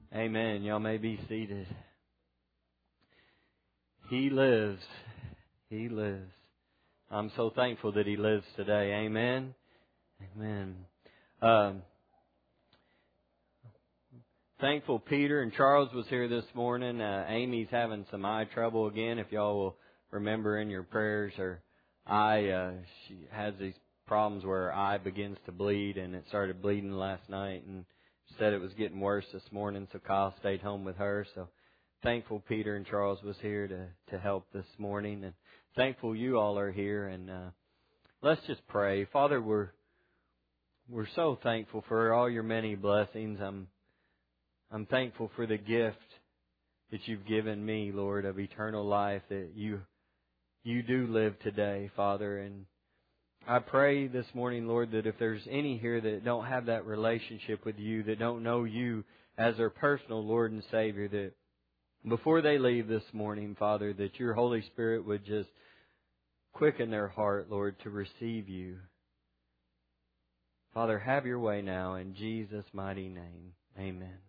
Amen. Y'all may be seated. He lives. He lives. I'm so thankful that He lives today. Amen. Amen. Thankful Peter and Charles was here this morning. Amy's having some eye trouble again. If y'all will remember in your prayers, her eye, she has these problems where her eye begins to bleed, and it started bleeding last night, and said it was getting worse this morning, so Kyle stayed home with her. So thankful Peter and Charles was here to help this morning, and thankful you all are here. And let's just pray. Father, we're so thankful for all your many blessings. I'm thankful for the gift that you've given me, Lord, of eternal life, that you do live today, Father. And I pray this morning, Lord, that if there's any here that don't have that relationship with you, that don't know you as their personal Lord and Savior, that before they leave this morning, Father, that your Holy Spirit would just quicken their heart, Lord, to receive you. Father, have your way now in Jesus' mighty name. Amen.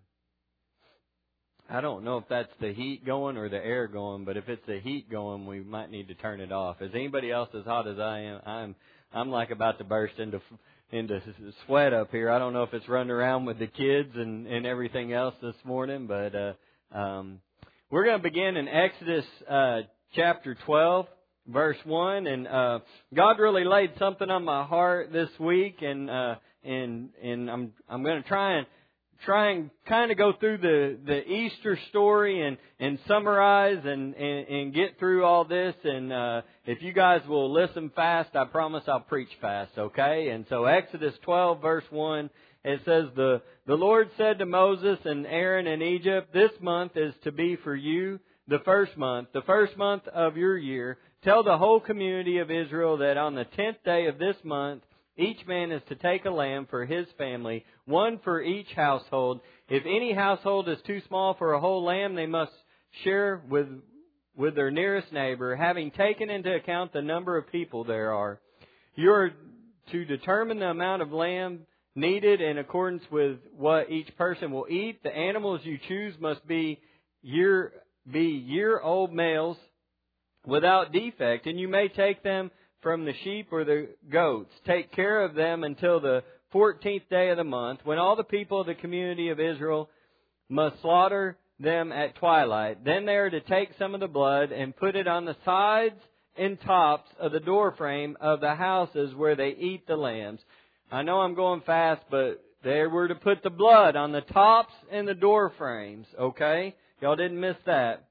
I don't know if that's the heat going or the air going, but if it's the heat going, we might need to turn it off. Is anybody else as hot as I am? I'm like about to burst into sweat up here. I don't know if it's running around with the kids and everything else this morning, but we're going to begin in Exodus chapter 12, verse 1, and God really laid something on my heart this week, and I'm going to try and kind of go through the Easter story and summarize and get through all this. And if you guys will listen fast, I promise I'll preach fast, okay? And so Exodus 12, verse 1, it says, The Lord said to Moses and Aaron in Egypt, "This month is to be for you the first month of your year. Tell the whole community of Israel that on the 10th day of this month, each man is to take a lamb for his family, one for each household. If any household is too small for a whole lamb, they must share with their nearest neighbor, having taken into account the number of people there are. You are to determine the amount of lamb needed in accordance with what each person will eat. The animals you choose must be year-old males without defect, and you may take them from the sheep or the goats. Take care of them until the 14th day of the month, when all the people of the community of Israel must slaughter them at twilight. Then they are to take some of the blood and put it on the sides and tops of the doorframe of the houses where they eat the lambs." I know I'm going fast, but they were to put the blood on the tops and the door frames, okay? Y'all didn't miss that.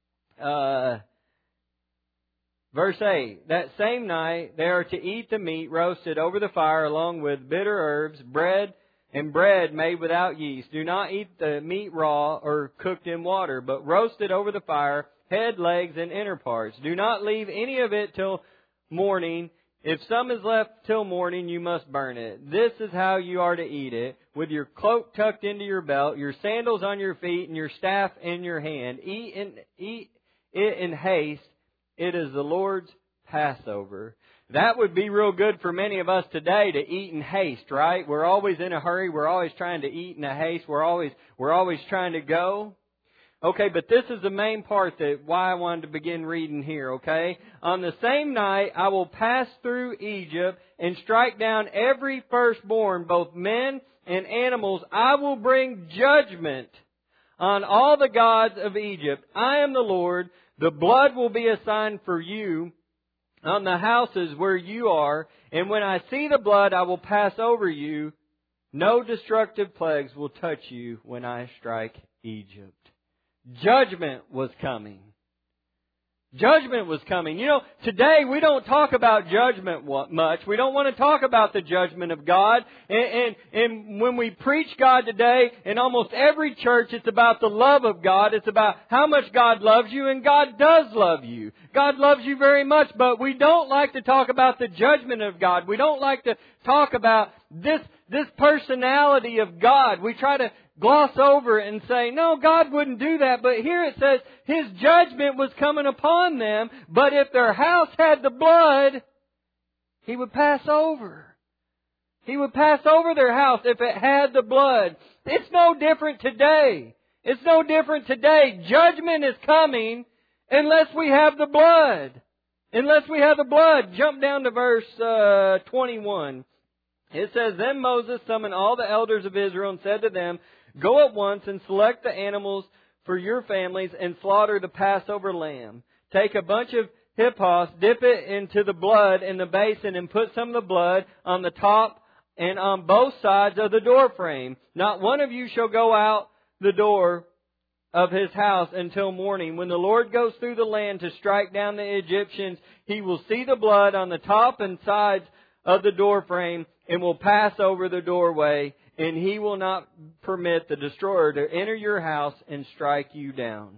Verse 8, that same night they are to eat the meat roasted over the fire along with bitter herbs, bread made without yeast. Do not eat the meat raw or cooked in water, but roast it over the fire, head, legs, and inner parts. Do not leave any of it till morning. If some is left till morning, you must burn it. This is how you are to eat it, with your cloak tucked into your belt, your sandals on your feet, and your staff in your hand. Eat it in haste. It is the Lord's Passover. That would be real good for many of us today, to eat in haste, right? We're always in a hurry. We're always trying to eat in a haste. We're always trying to go. Okay, but this is the main part that why I wanted to begin reading here, okay? On the same night, I will pass through Egypt and strike down every firstborn, both men and animals. I will bring judgment on all the gods of Egypt. I am the Lord. The blood will be a sign for you on the houses where you are. And when I see the blood, I will pass over you. No destructive plagues will touch you when I strike Egypt. Judgment was coming. Judgment was coming. You know, today we don't talk about judgment much. We don't want to talk about the judgment of God. And when we preach God today, in almost every church, it's about the love of God. It's about how much God loves you, and God does love you. God loves you very much, but we don't like to talk about the judgment of God. We don't like to talk about this personality of God. We try to gloss over it and say, no, God wouldn't do that. But here it says His judgment was coming upon them. But if their house had the blood, He would pass over. He would pass over their house if it had the blood. It's no different today. It's no different today. Judgment is coming unless we have the blood. Unless we have the blood. Jump down to verse 21. It says, Then Moses summoned all the elders of Israel and said to them, Go at once and select the animals for your families and slaughter the Passover lamb. Take a bunch of hippos, dip it into the blood in the basin, and put some of the blood on the top and on both sides of the door frame. Not one of you shall go out the door of his house until morning. When the Lord goes through the land to strike down the Egyptians, He will see the blood on the top and sides of the door frame and will pass over the doorway, and He will not permit the destroyer to enter your house and strike you down.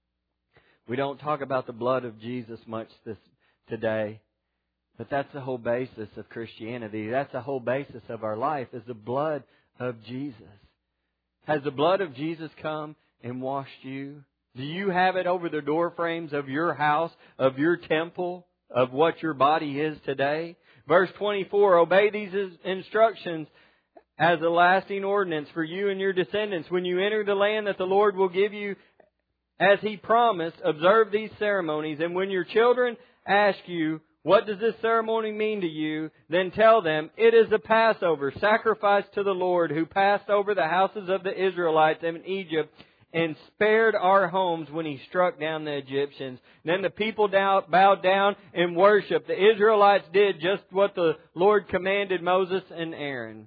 We don't talk about the blood of Jesus much today, but that's the whole basis of Christianity. That's the whole basis of our life, is the blood of Jesus. Has the blood of Jesus come and washed you? Do you have it over the door frames of your house, of your temple, of what your body is today? Verse 24, Obey these instructions as a lasting ordinance for you and your descendants. When you enter the land that the Lord will give you, as He promised, observe these ceremonies. And when your children ask you, What does this ceremony mean to you? Then tell them, It is the Passover, sacrifice to the Lord, who passed over the houses of the Israelites in Egypt and spared our homes when He struck down the Egyptians. Then the people bowed down and worshipped. The Israelites did just what the Lord commanded Moses and Aaron.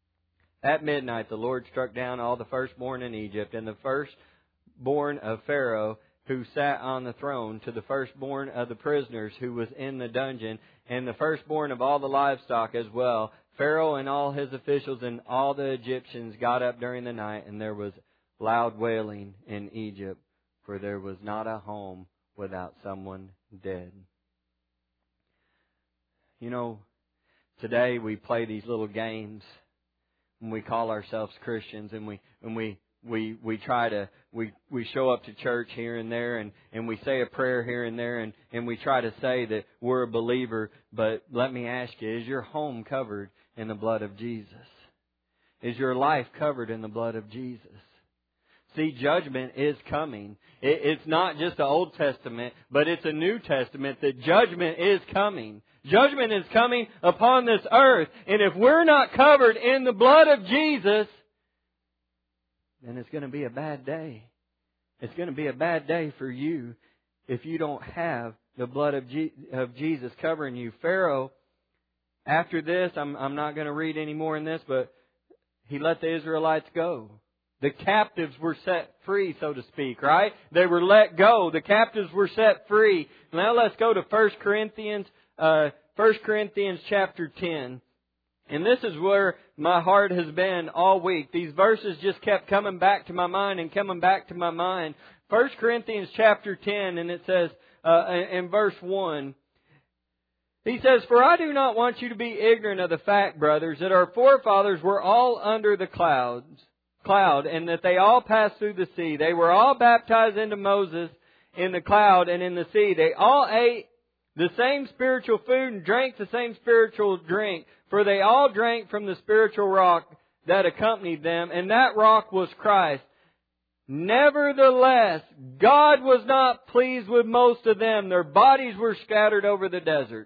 At midnight, the Lord struck down all the firstborn in Egypt, and the firstborn of Pharaoh, who sat on the throne, to the firstborn of the prisoners who was in the dungeon, and the firstborn of all the livestock as well. Pharaoh and all his officials and all the Egyptians got up during the night, and there was loud wailing in Egypt, for there was not a home without someone dead. You know, today we play these little games when we call ourselves Christians, and we try to we show up to church here and there, and we say a prayer here and there, and we try to say that we're a believer. But let me ask you, is your home covered in the blood of Jesus? Is your life covered in the blood of Jesus? See, judgment is coming. It's not just the Old Testament, but it's a New Testament that judgment is coming. Judgment is coming upon this earth. And if we're not covered in the blood of Jesus, then it's going to be a bad day. It's going to be a bad day for you if you don't have the blood of Jesus covering you. Pharaoh, after this, I'm not going to read any more in this, but he let the Israelites go. The captives were set free, so to speak, right? They were let go. The captives were set free. Now let's go to 1 Corinthians chapter 10. And this is where my heart has been all week. These verses just kept coming back to my mind and coming back to my mind. 1 Corinthians chapter 10, and it says in verse 1, he says, For I do not want you to be ignorant of the fact, brothers, that our forefathers were all under the cloud, and that they all passed through the sea. They were all baptized into Moses in the cloud and in the sea. They all ate the same spiritual food and drank the same spiritual drink, for they all drank from the spiritual rock that accompanied them, and that rock was Christ. Nevertheless, God was not pleased with most of them. Their bodies were scattered over the desert.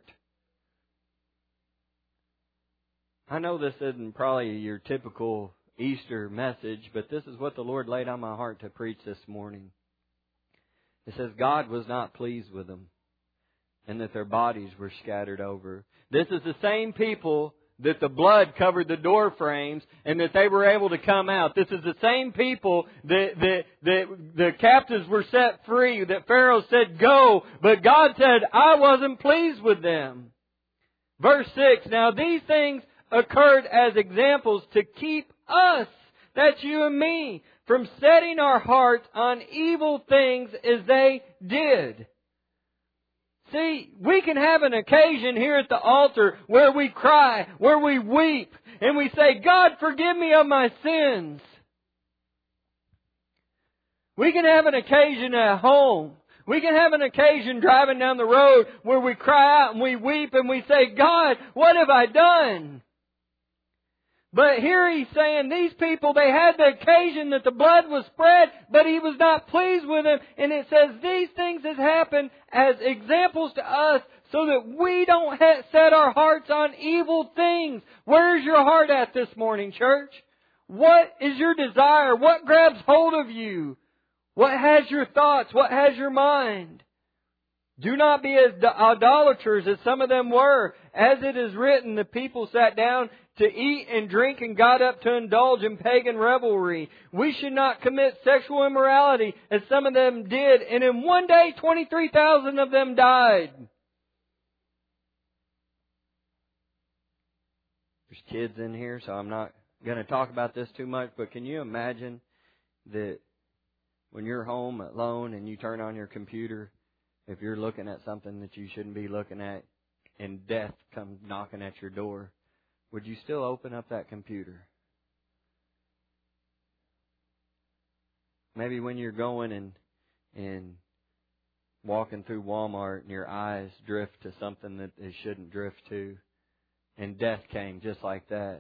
I know this isn't probably your typical Easter message, but this is what the Lord laid on my heart to preach this morning. It says God was not pleased with them, and that their bodies were scattered over. This is the same people that the blood covered the door frames and that they were able to come out. This is the same people that the captives were set free, that Pharaoh said, Go, but God said, I wasn't pleased with them. Verse 6, Now these things occurred as examples to keep us, that's you and me, from setting our hearts on evil things as they did. See, we can have an occasion here at the altar where we cry, where we weep, and we say, God, forgive me of my sins. We can have an occasion at home. We can have an occasion driving down the road where we cry out and we weep and we say, God, what have I done? But here he's saying these people, they had the occasion that the blood was spread, but he was not pleased with them. And it says these things have happened as examples to us so that we don't set our hearts on evil things. Where's your heart at this morning, church? What is your desire? What grabs hold of you? What has your thoughts? What has your mind? Do not be as idolaters as some of them were. As it is written, the people sat down to eat and drink and got up to indulge in pagan revelry. We should not commit sexual immorality as some of them did. And in one day, 23,000 of them died. There's kids in here, so I'm not going to talk about this too much. But can you imagine that when you're home alone and you turn on your computer, if you're looking at something that you shouldn't be looking at and death comes knocking at your door, would you still open up that computer? Maybe when you're going and walking through Walmart and your eyes drift to something that they shouldn't drift to, and death came just like that.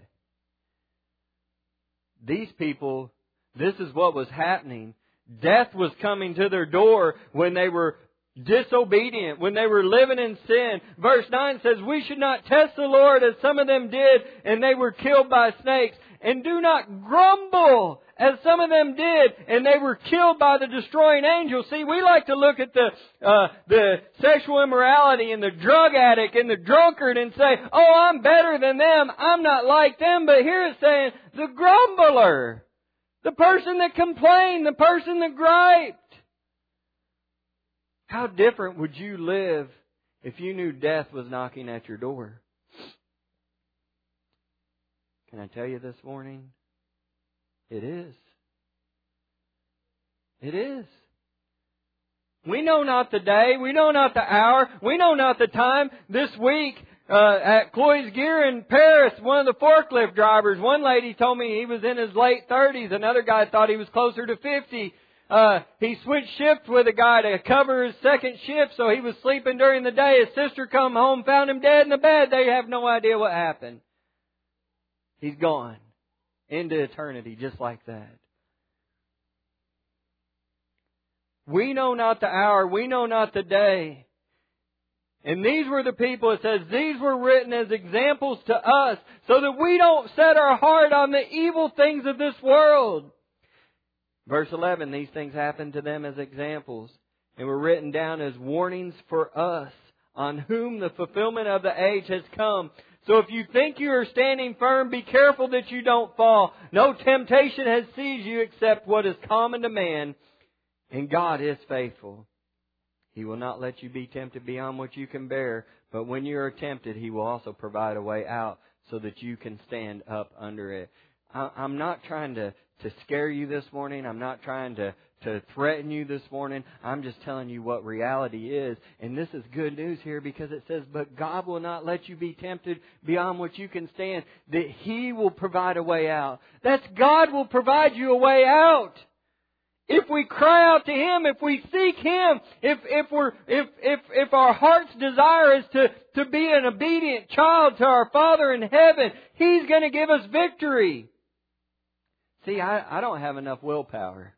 These people, this is what was happening. Death was coming to their door when they were disobedient, when they were living in sin. Verse 9 says, we should not test the Lord as some of them did, and they were killed by snakes. And do not grumble as some of them did, and they were killed by the destroying angel. See, we like to look at the sexual immorality and the drug addict and the drunkard and say, oh, I'm better than them, I'm not like them. But here it's saying, the grumbler, the person that complained, the person that griped. How different would you live if you knew death was knocking at your door? Can I tell you this morning? It is. It is. We know not the day. We know not the hour. We know not the time. This week at Cloyes Gear in Paris, one of the forklift drivers, one lady told me he was in his late 30s. Another guy thought he was closer to 50. He switched shifts with a guy to cover his second shift, so he was sleeping during the day. His sister come home, found him dead in the bed. They have no idea what happened. He's gone into eternity just like that. We know not the hour. We know not the day. And these were the people, it says, these were written as examples to us so that we don't set our heart on the evil things of this world. Verse 11, these things happened to them as examples and were written down as warnings for us, on whom the fulfillment of the age has come. So if you think you are standing firm, be careful that you don't fall. No temptation has seized you except what is common to man, and God is faithful. He will not let you be tempted beyond what you can bear, but when you are tempted, He will also provide a way out so that you can stand up under it. I'm not trying to scare you this morning. I'm not trying to threaten you this morning. I'm just telling you what reality is. And this is good news here because it says, but God will not let you be tempted beyond what you can stand, that He will provide a way out. That's God will provide you a way out. If we cry out to Him, if we seek Him, if our heart's desire is to be an obedient child to our Father in heaven, He's going to give us victory. See, I don't have enough willpower.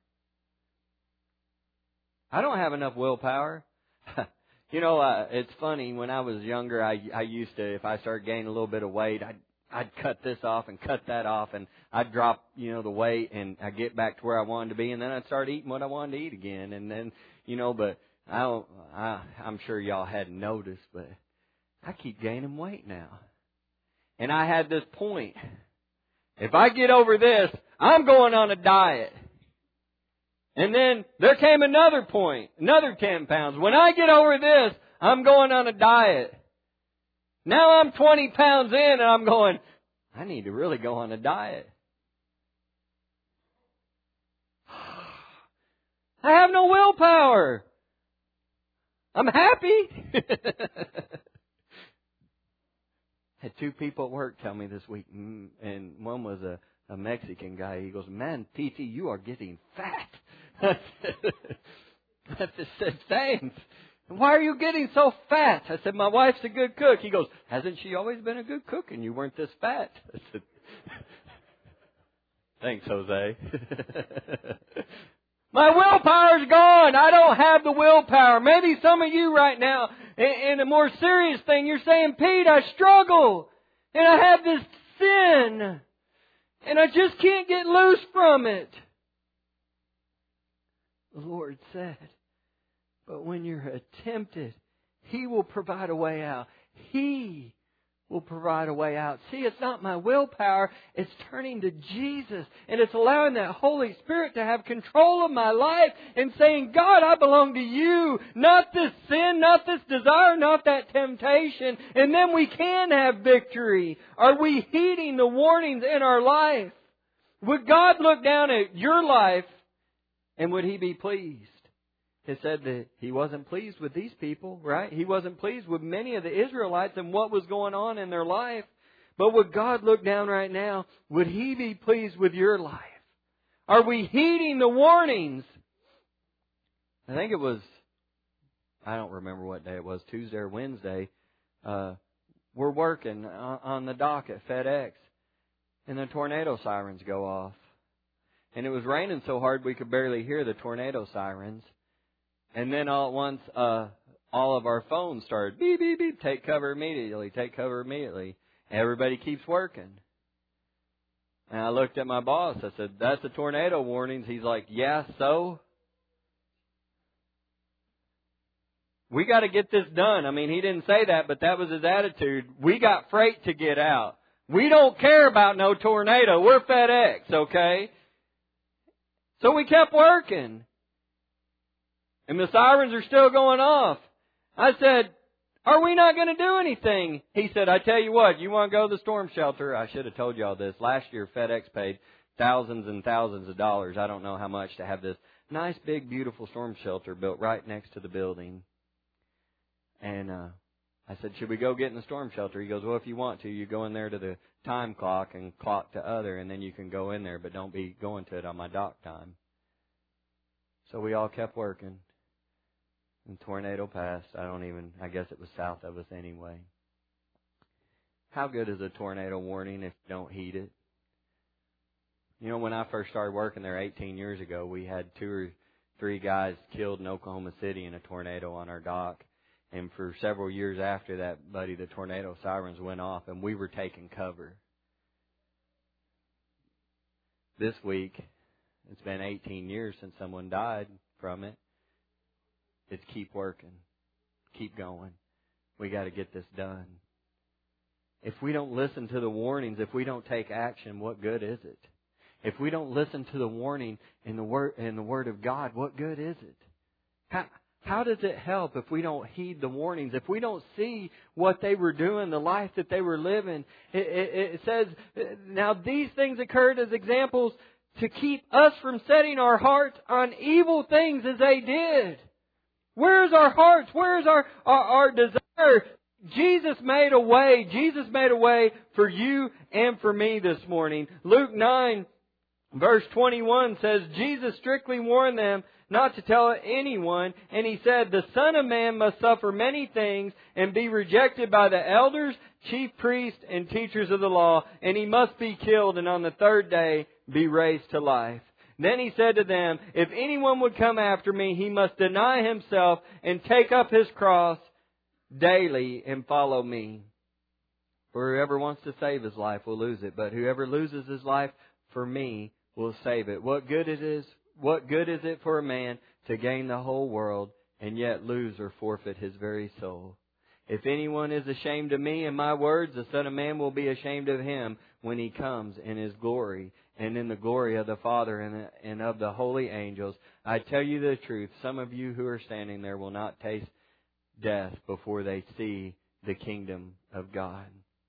I don't have enough willpower. You know, it's funny, when I was younger, I used to, if I started gaining a little bit of weight, I'd cut this off and cut that off, and I'd drop, the weight, and I'd get back to where I wanted to be, and then I'd start eating what I wanted to eat again. And then, but I'm sure y'all hadn't noticed, but I keep gaining weight now. And I had this point. If I get over this, I'm going on a diet. And then there came another point, another 10 pounds. When I get over this, I'm going on a diet. Now I'm 20 pounds in and I'm going, I need to really go on a diet. I have no willpower. I'm happy. Had two people at work tell me this week, and one was a Mexican guy. He goes, man, T.T., you are getting fat. I just said, thanks. Why are you getting so fat? I said, my wife's a good cook. He goes, hasn't she always been a good cook and you weren't this fat? I said, Thanks, Jose. My willpower's gone. I don't have the willpower. Maybe some of you right now, in a more serious thing, you're saying, Pete, I struggle. And I have this sin. And I just can't get loose from it. The Lord said, but when you're tempted, He will provide a way out. He will provide a way out. See, it's not my willpower. It's turning to Jesus. And it's allowing that Holy Spirit to have control of my life and saying, God, I belong to You. Not this sin, not this desire, not that temptation. And then we can have victory. Are we heeding the warnings in our life? Would God look down at your life and would He be pleased? It said that He wasn't pleased with these people, right? He wasn't pleased with many of the Israelites and what was going on in their life. But would God look down right now? Would He be pleased with your life? Are we heeding the warnings? I think it was, I don't remember what day it was, Tuesday or Wednesday. We're working on the dock at FedEx, and the tornado sirens go off. And it was raining so hard we could barely hear the tornado sirens. And then all at once, all of our phones started beep, beep, beep, take cover immediately, take cover immediately. Everybody keeps working. And I looked at my boss. I said, that's the tornado warnings. He's like, yeah, so? We got to get this done. I mean, he didn't say that, but that was his attitude. We got freight to get out. We don't care about no tornado. We're FedEx, okay? So we kept working. And the sirens are still going off. I said, are we not going to do anything? He said, I tell you what, you want to go to the storm shelter? I should have told you all this. Last year, FedEx paid thousands and thousands of dollars. I don't know how much to have this nice, big, beautiful storm shelter built right next to the building. And I said, should we go get in the storm shelter? He goes, well, if you want to, you go in there to the time clock and clock to other, and then you can go in there, but don't be going to it on my dock time. So we all kept working. And tornado passed. I guess it was south of us anyway. How good is a tornado warning if you don't heed it? You know, when I first started working there 18 years ago, we had 2 or 3 guys killed in Oklahoma City in a tornado on our dock. And for several years after that, buddy, the tornado sirens went off and we were taking cover. This week, it's been 18 years since someone died from it. It's keep working. Keep going. We got to get this done. If we don't listen to the warnings, if we don't take action, what good is it? If we don't listen to the warning in the Word of God, what good is it? How does it help if we don't heed the warnings? If we don't see what they were doing, the life that they were living? It says, now these things occurred as examples to keep us from setting our hearts on evil things as they did. Where's our hearts? Where's our desire? Jesus made a way. Jesus made a way for you and for me this morning. Luke 9, verse 21 says, Jesus strictly warned them not to tell anyone, and He said, the Son of Man must suffer many things and be rejected by the elders, chief priests, and teachers of the law, and He must be killed, and on the 3rd day be raised to life. Then He said to them, if anyone would come after me, he must deny himself and take up his cross daily and follow me. For whoever wants to save his life will lose it, but whoever loses his life for me will save it. What good is it for a man to gain the whole world and yet lose or forfeit his very soul? If anyone is ashamed of me and my words, the Son of Man will be ashamed of him when He comes in His glory and in the glory of the Father and of the holy angels. I tell you the truth, some of you who are standing there will not taste death before they see the kingdom of God.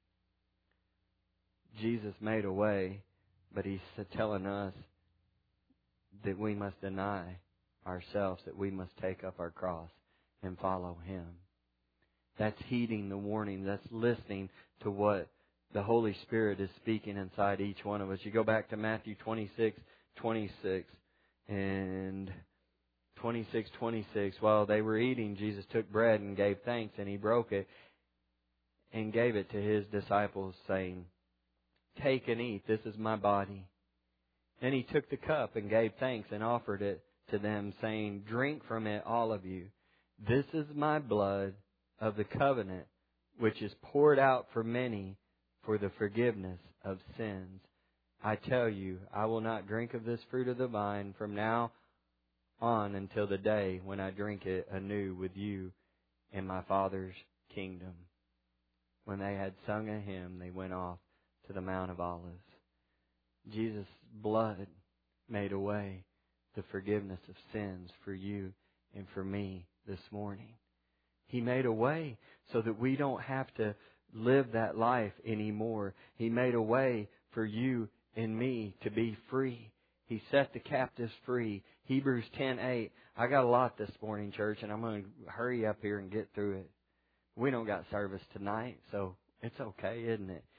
Jesus made a way, but He's telling us that we must deny ourselves, that we must take up our cross and follow Him. That's heeding the warning. That's listening to what the Holy Spirit is speaking inside each one of us. You go back to Matthew 26:26 and 26:26. While they were eating, Jesus took bread and gave thanks, and He broke it and gave it to His disciples, saying, take and eat. This is my body. Then He took the cup and gave thanks and offered it to them, saying, "Drink from it, all of you. This is my blood of the covenant, which is poured out for many for the forgiveness of sins. I tell you, I will not drink of this fruit of the vine from now on until the day when I drink it anew with you in my Father's kingdom." When they had sung a hymn, they went off to the Mount of Olives. Jesus' blood made a way the forgiveness of sins for you and for me this morning. He made a way so that we don't have to live that life anymore. He made a way for you and me to be free. He set the captives free. Hebrews 10:8. I got a lot this morning, church, and I'm going to hurry up here and get through it. We don't got service tonight, so it's okay, isn't it?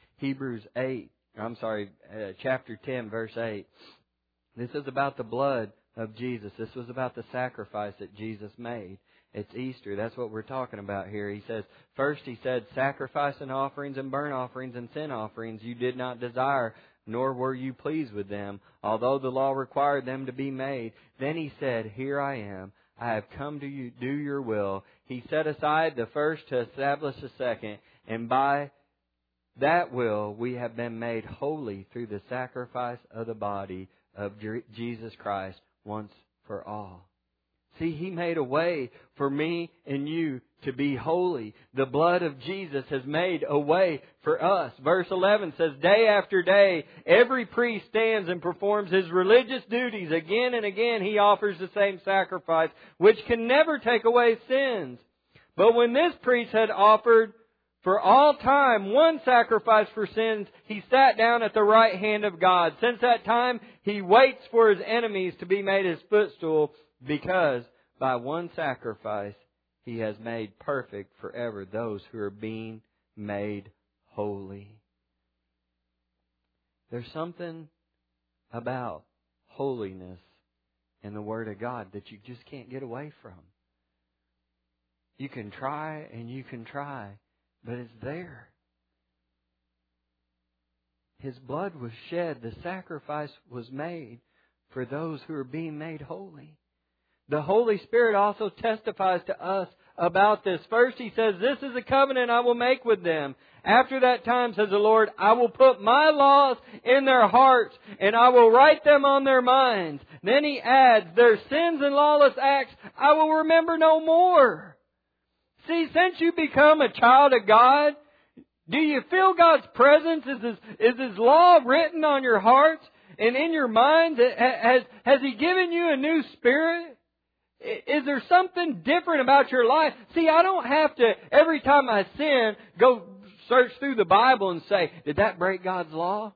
Chapter 10, verse 8. This is about the blood of Jesus. This was about the sacrifice that Jesus made. It's Easter. That's what we're talking about here. He says, first He said, "Sacrifice and offerings and burnt offerings and sin offerings you did not desire, nor were you pleased with them, although the law required them to be made." Then He said, "Here I am. I have come to you, do your will." He set aside the first to establish the second, and by that will we have been made holy through the sacrifice of the body of Jesus Christ once for all. See, He made a way for me and you to be holy. The blood of Jesus has made a way for us. Verse 11 says, "Day after day, every priest stands and performs his religious duties. Again and again he offers the same sacrifice, which can never take away sins. But when this priest had offered for all time one sacrifice for sins, He sat down at the right hand of God. Since that time, He waits for His enemies to be made His footstool, because by one sacrifice He has made perfect forever those who are being made holy." There's something about holiness in the Word of God that you just can't get away from. You can try and you can try, but it's there. His blood was shed. The sacrifice was made for those who are being made holy. The Holy Spirit also testifies to us about this. First He says, "This is a covenant I will make with them. After that time, says the Lord, I will put my laws in their hearts, and I will write them on their minds." Then He adds, "Their sins and lawless acts I will remember no more." See, since you become a child of God, do you feel God's presence? Is His law written on your hearts and in your minds? Has He given you a new spirit? Is there something different about your life? See, I don't have to, every time I sin, go search through the Bible and say, did that break God's law?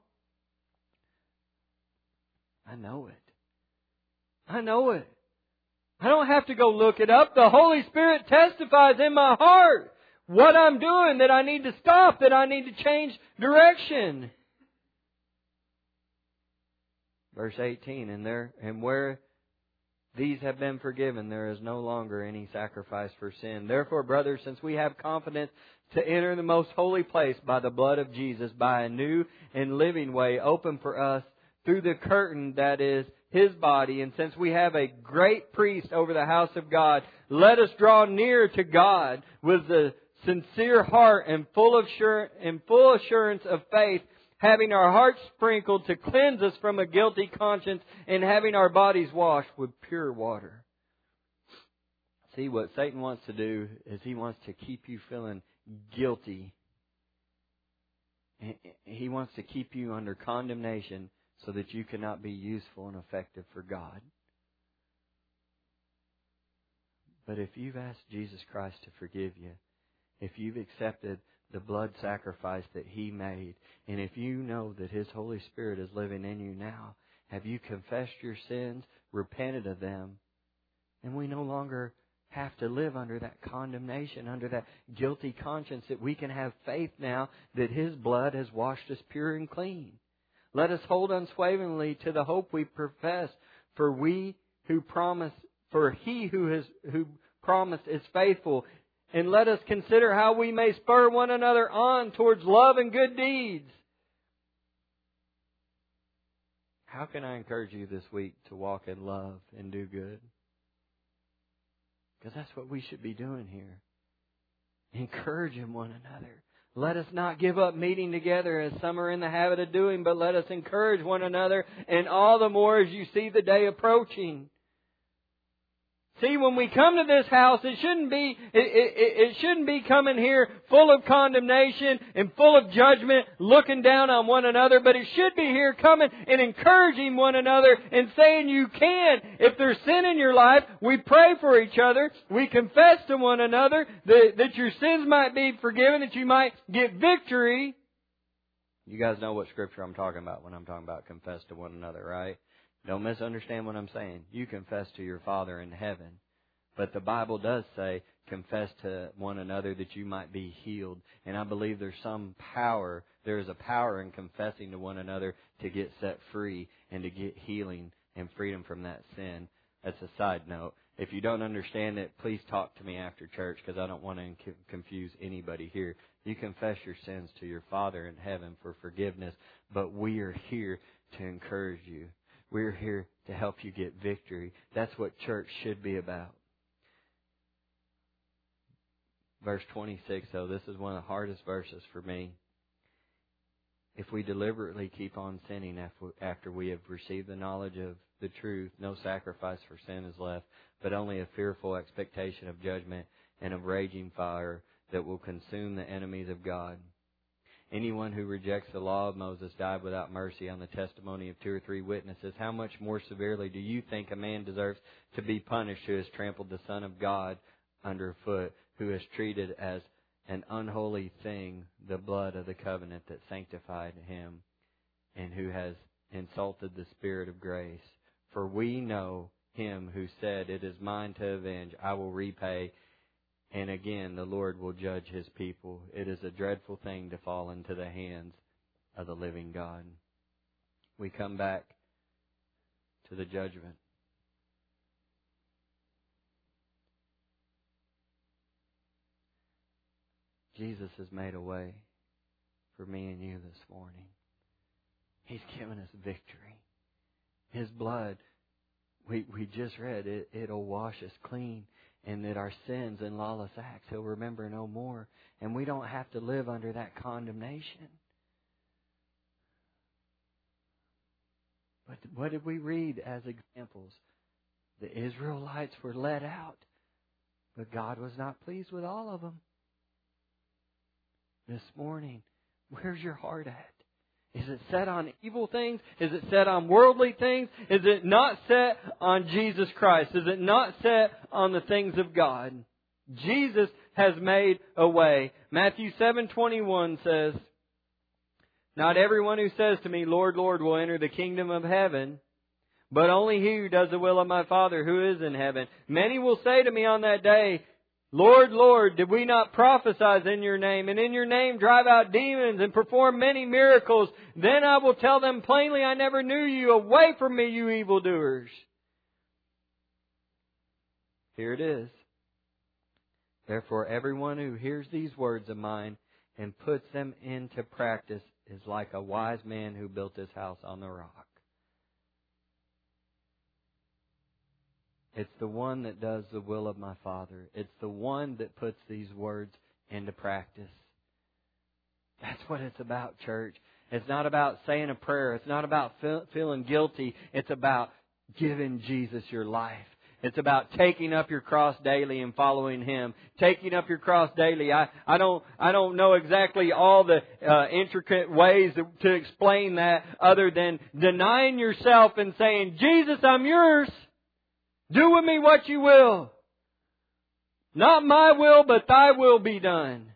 I know it. I know it. I don't have to go look it up. The Holy Spirit testifies in my heart what I'm doing, that I need to stop, that I need to change direction. Verse 18, and where these have been forgiven, there is no longer any sacrifice for sin. Therefore, brothers, since we have confidence to enter the most holy place by the blood of Jesus, by a new and living way open for us through the curtain that is His body, and since we have a great priest over the house of God, let us draw near to God with a sincere heart and full assurance of faith, having our hearts sprinkled to cleanse us from a guilty conscience, and having our bodies washed with pure water. See, what Satan wants to do is he wants to keep you feeling guilty. He wants to keep you under condemnation so that you cannot be useful and effective for God. But if you've asked Jesus Christ to forgive you, if you've accepted the blood sacrifice that He made, and if you know that His Holy Spirit is living in you now, have you confessed your sins, repented of them, and we no longer have to live under that condemnation, under that guilty conscience, that we can have faith now that His blood has washed us pure and clean. Let us hold unswervingly to the hope we profess, for He who promised is faithful. And let us consider how we may spur one another on towards love and good deeds. how can I encourage you this week to walk in love and do good? Because that's what we should be doing here. Encouraging one another. Let us not give up meeting together as some are in the habit of doing, but let us encourage one another, and all the more as you see the day approaching. See, when we come to this house, it shouldn't be coming here full of condemnation and full of judgment, looking down on one another, but it should be here coming and encouraging one another and saying you can. If there's sin in your life, we pray for each other. We confess to one another that your sins might be forgiven, that you might get victory. You guys know what scripture I'm talking about when I'm talking about confess to one another, right? Don't misunderstand what I'm saying. You confess to your Father in heaven. But the Bible does say, confess to one another that you might be healed. And I believe there's some power. There is a power in confessing to one another to get set free and to get healing and freedom from that sin. That's a side note. If you don't understand it, please talk to me after church, because I don't want to confuse anybody here. You confess your sins to your Father in heaven for forgiveness. But we are here to encourage you. We're here to help you get victory. That's what church should be about. Verse 26, though, this is one of the hardest verses for me. If we deliberately keep on sinning after we have received the knowledge of the truth, no sacrifice for sin is left, but only a fearful expectation of judgment and of raging fire that will consume the enemies of God. Anyone who rejects the law of Moses died without mercy on the testimony of 2 or 3 witnesses. How much more severely do you think a man deserves to be punished who has trampled the Son of God underfoot, who has treated as an unholy thing the blood of the covenant that sanctified him, and who has insulted the Spirit of grace? For we know him who said, "It is mine to avenge, I will repay." And again, the Lord will judge His people. It is a dreadful thing to fall into the hands of the living God. We come back to the judgment. Jesus has made a way for me and you this morning. He's given us victory. His blood, we just read, it'll wash us clean. And that our sins and lawless acts He'll remember no more. And we don't have to live under that condemnation. But what did we read as examples? The Israelites were let out, but God was not pleased with all of them. This morning, where's your heart at? Is it set on evil things? Is it set on worldly things? Is it not set on Jesus Christ? Is it not set on the things of God? Jesus has made a way. Matthew 7:21 says, "Not everyone who says to me, 'Lord, Lord,' will enter the kingdom of heaven, but only he who does the will of my Father who is in heaven. Many will say to me on that day, 'Lord, Lord, did we not prophesy in your name, and in your name drive out demons and perform many miracles?' Then I will tell them plainly, 'I never knew you. Away from me, you evildoers.'" Here it is. "Therefore, everyone who hears these words of mine and puts them into practice is like a wise man who built his house on the rock." It's the one that does the will of my Father. It's the one that puts these words into practice. That's what it's about, church. It's not about saying a prayer. It's not about feeling guilty. It's about giving Jesus your life. It's about taking up your cross daily and following Him. Taking up your cross daily. I don't know exactly all the intricate ways to explain that, other than denying yourself and saying, "Jesus, I'm yours. Do with me what you will. Not my will, but thy will be done."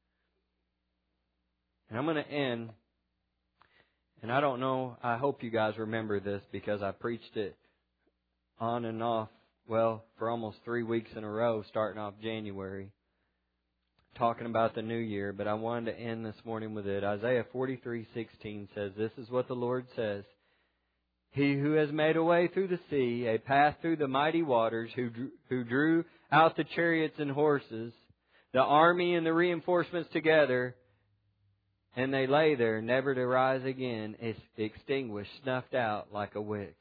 And I'm going to end. And I don't know, I hope you guys remember this, because I preached it on and off, for almost 3 weeks in a row, starting off January, talking about the new year. But I wanted to end this morning with it. Isaiah 43:16 says, "This is what the Lord says. He who has made a way through the sea, a path through the mighty waters, who drew out the chariots and horses, the army and the reinforcements together, And they lay there, never to rise again, extinguished, snuffed out like a wick.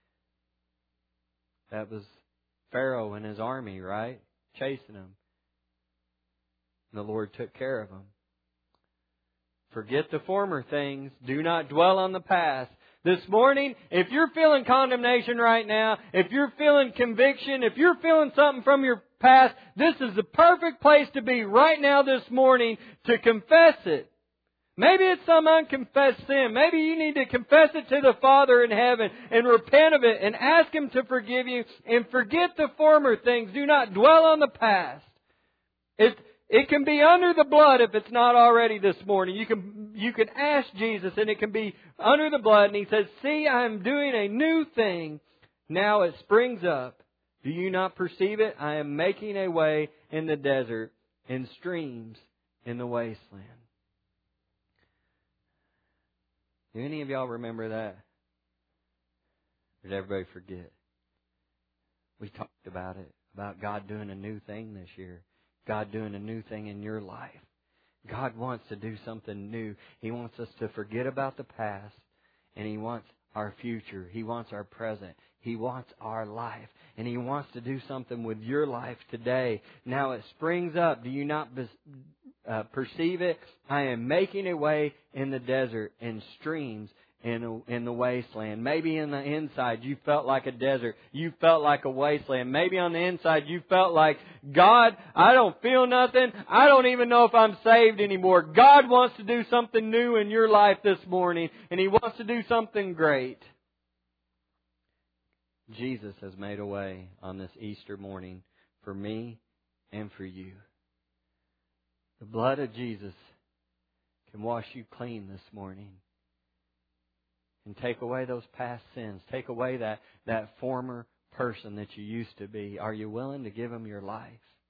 That was Pharaoh and his army, right? Chasing them. And the Lord took care of them. Forget the former things. Do not dwell on the past. This morning, if you're feeling condemnation right now, if you're feeling conviction, if you're feeling something from your past, this is the perfect place to be right now this morning to confess it. Maybe it's some unconfessed sin. Maybe you need to confess it to the Father in heaven and repent of it and ask Him to forgive you and forget the former things. Do not dwell on the past. It can be under the blood if it's not already this morning. You can ask Jesus and it can be under the blood. And He says, see, I am doing a new thing. Now it springs up. Do you not perceive it? I am making a way in the desert and streams in the wasteland. Do any of y'all remember that? Or did everybody forget? We talked about it, about God doing a new thing this year. God doing a new thing in your life. God wants to do something new. He wants us to forget about the past, and He wants our future. He wants our present. He wants our life. And He wants to do something with your life today. Now it springs up. Do you not perceive it? I am making a way in the desert and streams in the wasteland. Maybe in the inside you felt like a desert. You felt like a wasteland. Maybe on the inside you felt like, God, I don't feel nothing. I don't even know if I'm saved anymore. God wants to do something new in your life this morning, and He wants to do something great. Jesus has made a way on this Easter morning for me and for you. The blood of Jesus can wash you clean this morning and take away those past sins. Take away that former person that you used to be. Are you willing to give Him your life?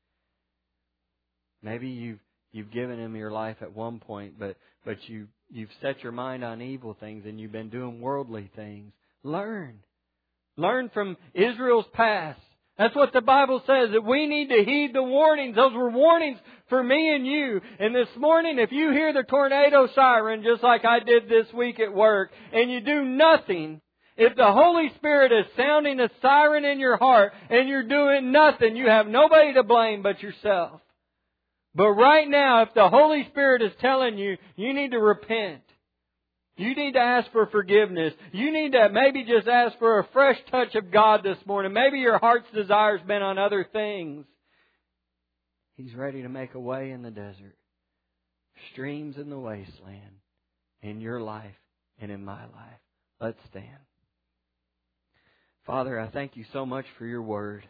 Maybe you've given Him your life at one point, but you've set your mind on evil things and you've been doing worldly things. Learn. Learn from Israel's past. That's what the Bible says, that we need to heed the warnings. Those were warnings for me and you. And this morning, if you hear the tornado siren, just like I did this week at work, and you do nothing, if the Holy Spirit is sounding a siren in your heart and you're doing nothing, you have nobody to blame but yourself. But right now, if the Holy Spirit is telling you, you need to repent. You need to ask for forgiveness. You need to maybe just ask for a fresh touch of God this morning. Maybe your heart's desire's been on other things. He's ready to make a way in the desert, streams in the wasteland, in your life and in my life. Let's stand. Father, I thank You so much for Your Word.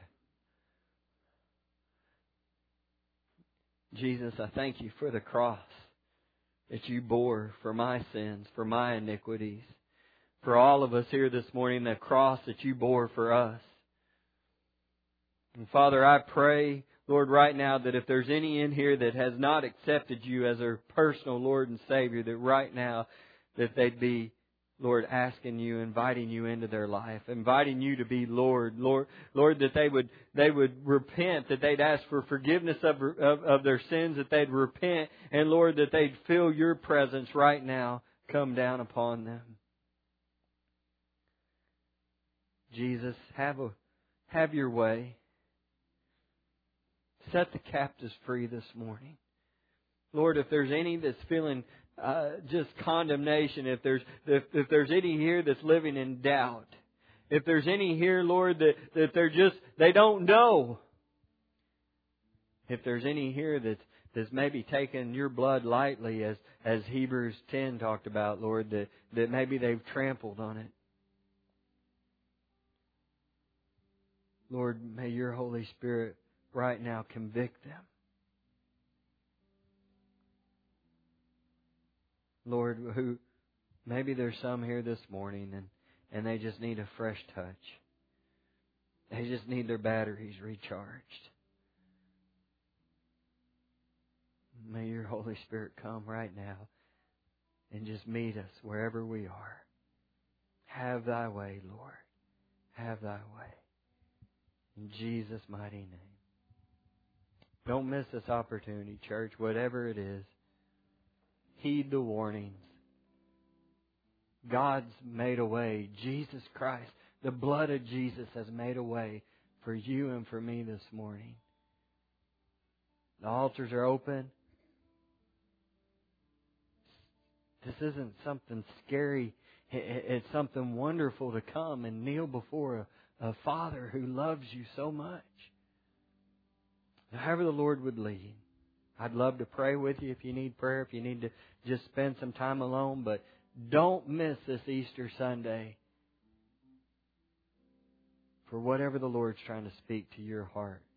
Jesus, I thank You for the cross that You bore for my sins, for my iniquities. For all of us here this morning, the cross that You bore for us. And Father, I pray, Lord, right now that if there's any in here that has not accepted You as their personal Lord and Savior, that right now that they'd be, Lord, asking You, inviting You into their life, inviting You to be Lord, Lord, that they would repent, that they'd ask for forgiveness of their sins, that they'd repent, and Lord, that they'd feel Your presence right now come down upon them. Jesus, have Your way. Set the captives free this morning. Lord, if there's any that's feeling just condemnation, if there's any here that's living in doubt, if there's any here, Lord, that they don't know, if there's any here that's maybe taken Your blood lightly, as Hebrews 10 talked about, Lord, that maybe they've trampled on it, Lord, may Your Holy Spirit right now convict them. Lord, who maybe there's some here this morning and they just need a fresh touch. They just need their batteries recharged. May Your Holy Spirit come right now and just meet us wherever we are. Have Thy way, Lord. Have Thy way. In Jesus' mighty name. Don't miss this opportunity, church, whatever it is. heed the warnings. God's made a way. Jesus Christ, the blood of Jesus has made a way for you and for me this morning. The altars are open. This isn't something scary. It's something wonderful to come and kneel before a Father who loves you so much. However the Lord would lead. I'd love to pray with you if you need prayer, if you need to just spend some time alone. But don't miss this Easter Sunday for whatever the Lord's trying to speak to your heart.